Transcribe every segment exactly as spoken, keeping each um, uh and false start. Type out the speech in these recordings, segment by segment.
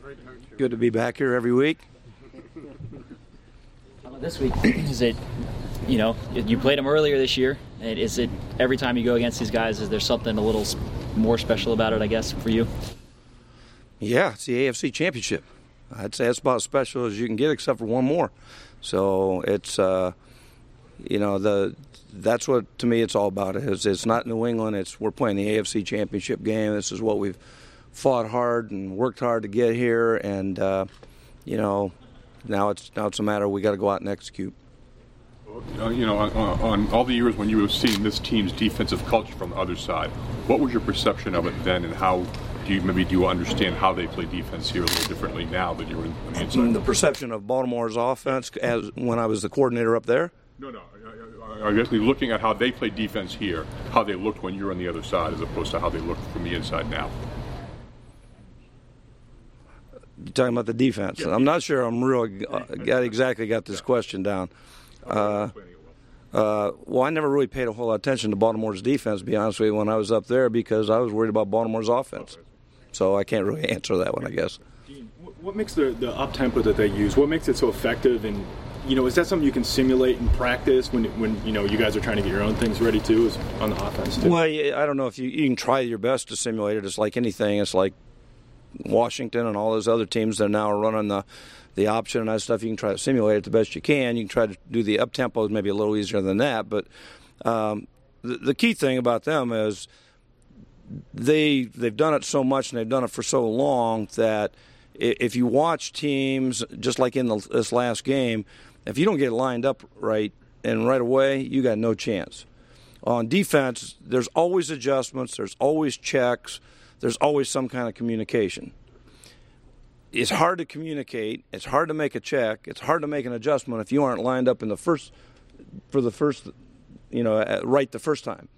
Good to be back here every week. How about this week? Is it, you know, you played them earlier this year. Is it every time you go against these guys, is there something a little more special about it, I guess, for you? Yeah, it's the A F C Championship. I'd say it's about as special as you can get, except for one more. So it's, uh, you know, the that's what, to me, it's all about. Is It's not New England. It's we're playing the A F C Championship game. This is what we've fought hard and worked hard to get here. And, uh, you know, now it's now it's a matter of we got to go out and execute. Uh, you know, on, on all the years when you were seeing this team's defensive culture from the other side, what was your perception of it then, and how do you maybe do you understand how they play defense here a little differently now that you're on the inside? The perception of Baltimore's offense as when I was the coordinator up there? No, no. I, I, I guess looking at how they play defense here, how they looked when you're on the other side, as opposed to how they look from the inside now. You're talking about the defense. Yeah. I'm not sure I'm really uh, got exactly got this question down. Uh, uh, well, I never really paid a whole lot of attention to Baltimore's defense, to be honest with you, when I was up there, because I was worried about Baltimore's offense. So I can't really answer that one, I guess. Dean, what makes the, the up-tempo that they use, what makes it so effective? And, you know, is that something you can simulate in practice when, when you know, you guys are trying to get your own things ready, too, on the offense, too? Well, I don't know if you, you can try your best to simulate it. It's like anything. It's like Washington and all those other teams that now are running the the option and that stuff. You can try to simulate it the best you can. You can try to do the up tempo, maybe a little easier than that. But um, the, the key thing about them is they they've done it so much and they've done it for so long that if you watch teams just like in the, this last game, if you don't get lined up right and right away, you got no chance. On defense, there's always adjustments. There's always checks. There's always some kind of communication. It's hard to communicate. It's hard to make a check. It's hard to make an adjustment if you aren't lined up in the first for the first, you know, right the first time.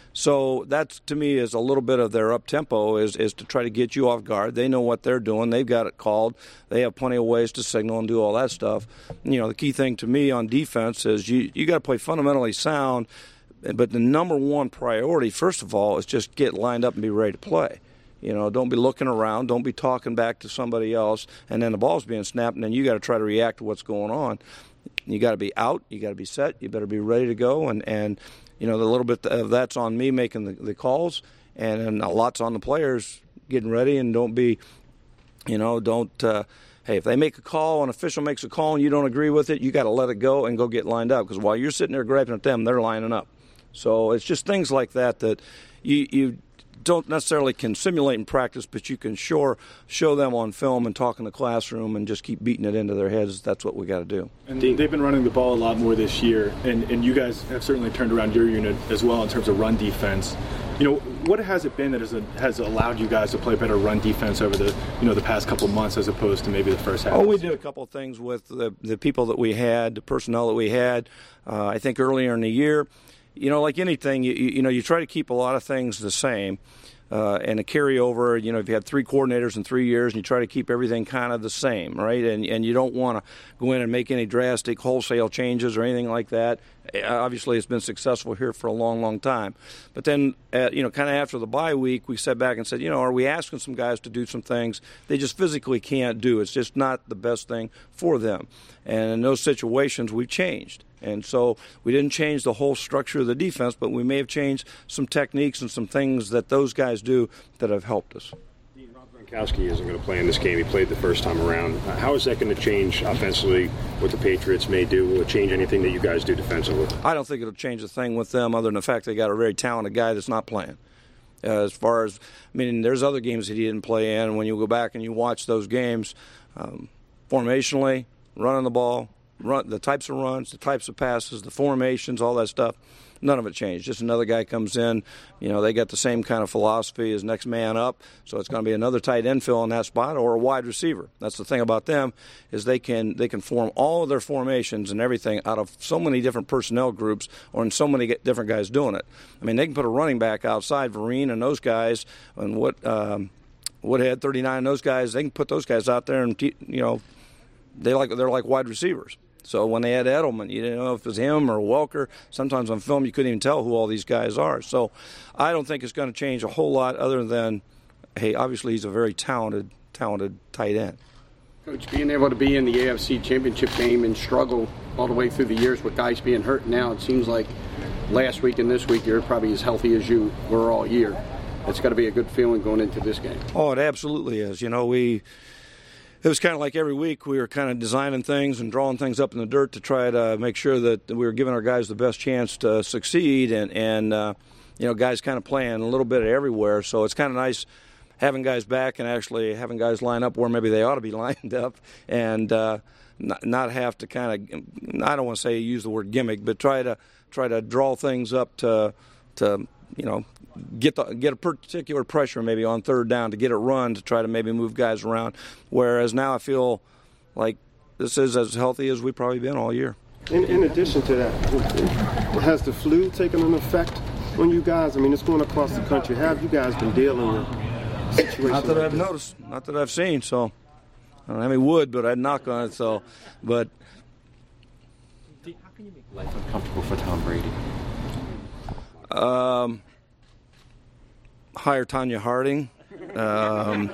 So that, to me, is a little bit of their up tempo is is to try to get you off guard. They know what they're doing. They've got it called. They have plenty of ways to signal and do all that stuff. You know, the key thing to me on defense is you you got to play fundamentally sound. But the number one priority, first of all, is just get lined up and be ready to play. You know, don't be looking around. Don't be talking back to somebody else. And then the ball's being snapped, and then you got to try to react to what's going on. You got to be out. You got to be set. You better be ready to go. And, and you know, the little bit of that's on me making the, the calls, and, and a lot's on the players getting ready. And don't be, you know, don't, uh, hey, if they make a call, an official makes a call, and you don't agree with it, you got to let it go and go get lined up. Because while you're sitting there griping at them, they're lining up. So it's just things like that that you you don't necessarily can simulate in practice, but you can sure show them on film and talk in the classroom and just keep beating it into their heads. That's what we got to do. And they've been running the ball a lot more this year, and, and you guys have certainly turned around your unit as well in terms of run defense. You know, what has it been that has, has allowed you guys to play better run defense over the you know the past couple of months as opposed to maybe the first half? Oh, we did a couple of things with the, the people that we had, the personnel that we had. Uh, I think earlier in the year, you know, like anything, you, you know, you try to keep a lot of things the same. Uh, and a carryover, you know, if you had three coordinators in three years and you try to keep everything kind of the same, right? And and you don't want to go in and make any drastic wholesale changes or anything like that. Obviously, it's been successful here for a long, long time. But then, uh, you know, kind of after the bye week, we sat back and said, you know, are we asking some guys to do some things they just physically can't do? It's just not the best thing for them. And in those situations, we've changed. And so we didn't change the whole structure of the defense, but we may have changed some techniques and some things that those guys do that have helped us. Rob Gronkowski isn't going to play in this game. He played the first time around. How is that going to change offensively what the Patriots may do? Will it change anything that you guys do defensively? I don't think it'll change a thing with them other than the fact they got a very talented guy that's not playing. Uh, as far as, I mean, there's other games that he didn't play in. When you go back and you watch those games, um, formationally, running the ball, Run, the types of runs, the types of passes, the formations, all that stuff, none of it changed. Just another guy comes in, you know, they got the same kind of philosophy as next man up, so it's going to be another tight end fill in that spot or a wide receiver. That's the thing about them is they can they can form all of their formations and everything out of so many different personnel groups or in so many different guys doing it. I mean, they can put a running back outside, Vereen and those guys, and what um, Woodhead, thirty-nine, and those guys, they can put those guys out there and, you know, they like they're like wide receivers. So when they had Edelman, you didn't know if it was him or Welker. Sometimes on film you couldn't even tell who all these guys are. So I don't think it's going to change a whole lot other than, hey, obviously he's a very talented, talented tight end. Coach, being able to be in the A F C Championship game and struggle all the way through the years with guys being hurt now, it seems like last week and this week you're probably as healthy as you were all year. It's got to be a good feeling going into this game. Oh, it absolutely is. You know, we it was kind of like every week we were kind of designing things and drawing things up in the dirt to try to make sure that we were giving our guys the best chance to succeed, and, and uh, you know, guys kind of playing a little bit of everywhere. So it's kind of nice having guys back and actually having guys line up where maybe they ought to be lined up, and uh, not, not have to kind of, I don't want to say use the word gimmick, but try to try to draw things up to, to you know, get the, get a particular pressure maybe on third down to get it run to try to maybe move guys around. Whereas now I feel like this is as healthy as we've probably been all year. In, in addition to that, has the flu taken an effect on you guys? I mean, it's going across the country. How have you guys been dealing with situations? Not that I've noticed, not that I've seen. So I don't have any wood, but I'd knock on it. So, but how can you make life uncomfortable for Tom Brady? Um, hire Tanya Harding. Um,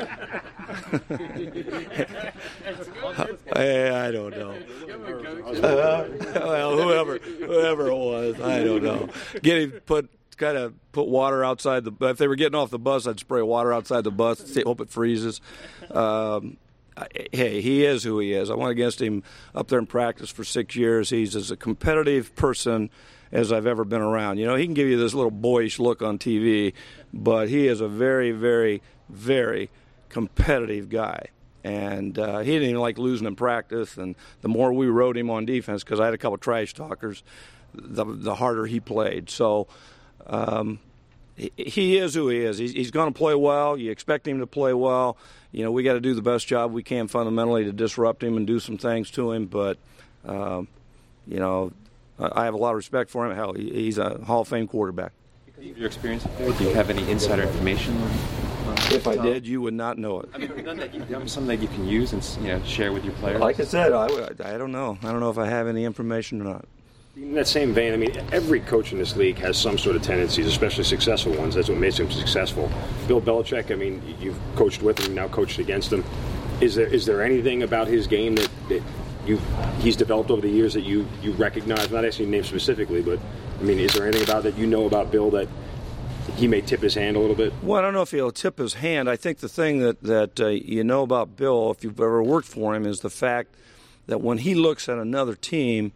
I, I don't know. Uh, well, whoever, whoever it was, I don't know. Get him put kind of put water outside the. If they were getting off the bus, I'd spray water outside the bus. See, hope it freezes. Um, I, hey, he is who he is. I went against him up there in practice for six years. He's as a competitive person as I've ever been around. You know, he can give you this little boyish look on T V, but he is a very, very, very competitive guy. And uh, he didn't even like losing in practice. And the more we rode him on defense, because I had a couple trash talkers, the, the harder he played. So um, he, he is who he is. He's, he's going to play well. You expect him to play well. You know, we got to do the best job we can fundamentally to disrupt him and do some things to him. But, um, you know, I have a lot of respect for him. Hell, he's a Hall of Fame quarterback. Because of your experience up there, do you have any insider information? If I did, you would not know it. I mean, none that you, something that you can use and, you know, share with your players. Like I said, I, I don't know. I don't know if I have any information or not. In that same vein, I mean, every coach in this league has some sort of tendencies, especially successful ones. That's what makes him successful. Bill Belichick, I mean, you've coached with him, now coached against him. Is there is there anything about his game that, that you he's developed over the years that you, you recognize? I'm not asking you to name specifically, but, I mean, is there anything about that you know about Bill that he may tip his hand a little bit? Well, I don't know if he'll tip his hand. I think the thing that, that uh, you know about Bill, if you've ever worked for him, is the fact that when he looks at another team,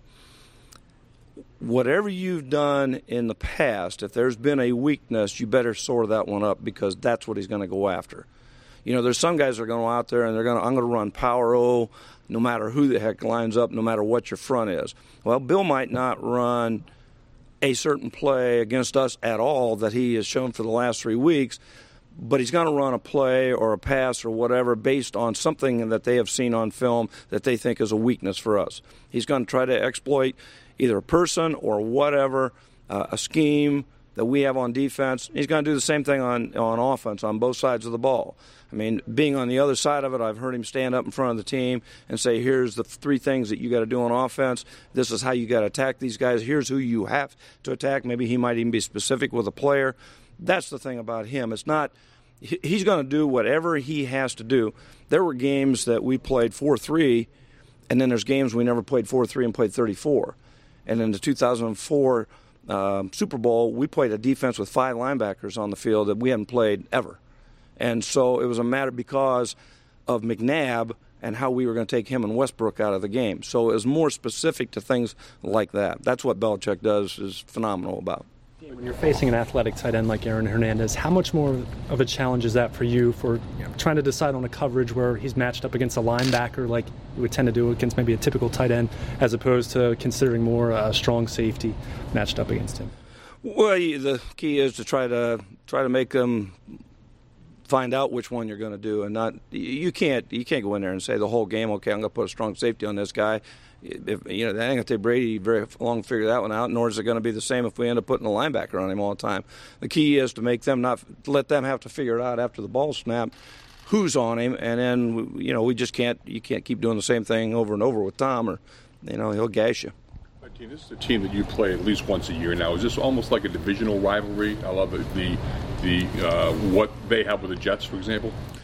whatever you've done in the past, if there's been a weakness, you better sort that one up, because that's what he's going to go after. You know, there's some guys that are going to go out there and they're going to, I'm going to run power O no matter who the heck lines up, no matter what your front is. Well, Bill might not run a certain play against us at all that he has shown for the last three weeks, but he's going to run a play or a pass or whatever based on something that they have seen on film that they think is a weakness for us. He's going to try to exploit either a person or whatever, uh, a scheme that we have on defense. He's going to do the same thing on, on offense on both sides of the ball. I mean, being on the other side of it, I've heard him stand up in front of the team and say, here's the three things that you got to do on offense. This is how you got to attack these guys. Here's who you have to attack. Maybe he might even be specific with a player. That's the thing about him. It's not – he's going to do whatever he has to do. There were games that we played four three, and then there's games we never played four three and played thirty-four. And in the two thousand four um, Super Bowl, we played a defense with five linebackers on the field that we hadn't played ever. And so it was a matter because of McNabb and how we were going to take him and Westbrook out of the game. So it was more specific to things like that. That's what Belichick does is phenomenal about. When you're facing an athletic tight end like Aaron Hernandez, how much more of a challenge is that for you for you know, trying to decide on a coverage where he's matched up against a linebacker like you would tend to do against maybe a typical tight end, as opposed to considering more a strong safety matched up against him? Well, the key is to try to try to make them find out which one you're going to do, and not you can't you can't go in there and say the whole game, okay, I'm going to put a strong safety on this guy. If, you know, that ain't going to take Brady very long to figure that one out, nor is it going to be the same if we end up putting a linebacker on him all the time. The key is to make them not let them have to figure it out after the ball snap who's on him, and then you know we just can't you can't keep doing the same thing over and over with Tom, or you know he'll gash you. This is a team that you play at least once a year now. Is this almost like a divisional rivalry? I love it. The the uh, what they have with the Jets, for example.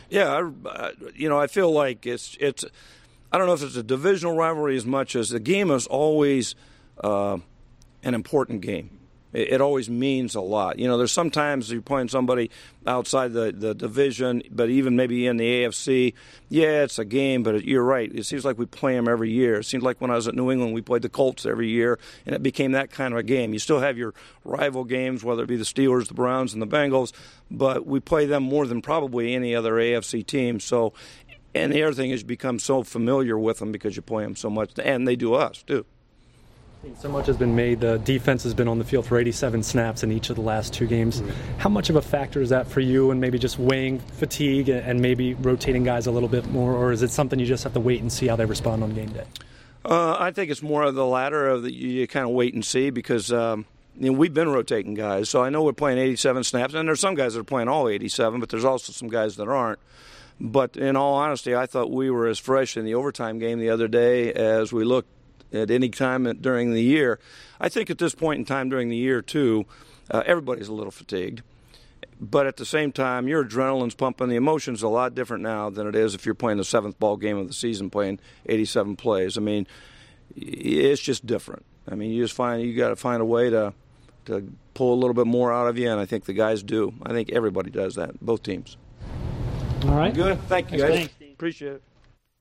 Yeah, I, you know, I feel like it's it's. I don't know if it's a divisional rivalry as much as the game is always uh, an important game. It, it always means a lot. You know, there's sometimes you're playing somebody outside the, the division, but even maybe in the A F C, yeah, it's a game, but it, you're right. It seems like we play them every year. It seems like when I was at New England, we played the Colts every year, and it became that kind of a game. You still have your rival games, whether it be the Steelers, the Browns, and the Bengals, but we play them more than probably any other A F C team. So, and the other thing is you become so familiar with them because you play them so much, and they do us, too. So much has been made. The defense has been on the field for eighty-seven snaps in each of the last two games. Mm-hmm. How much of a factor is that for you, and maybe just weighing fatigue and maybe rotating guys a little bit more, or is it something you just have to wait and see how they respond on game day? Uh, I think it's more of the latter, of the, you kind of wait and see, because um, you know, we've been rotating guys. So I know we're playing eighty-seven snaps, and there's some guys that are playing all eighty-seven, but there's also some guys that aren't. But in all honesty, I thought we were as fresh in the overtime game the other day as we looked at any time during the year. I think at this point in time during the year, too, uh, everybody's a little fatigued. But at the same time, your adrenaline's pumping. The emotion's a lot different now than it is if you're playing the seventh ball game of the season, playing eighty-seven plays. I mean, it's just different. I mean, you just find you got to find a way to to pull a little bit more out of you, and I think the guys do. I think everybody does that, both teams. All right. Good. Thank you, Thanks, guys. Steve. Appreciate it.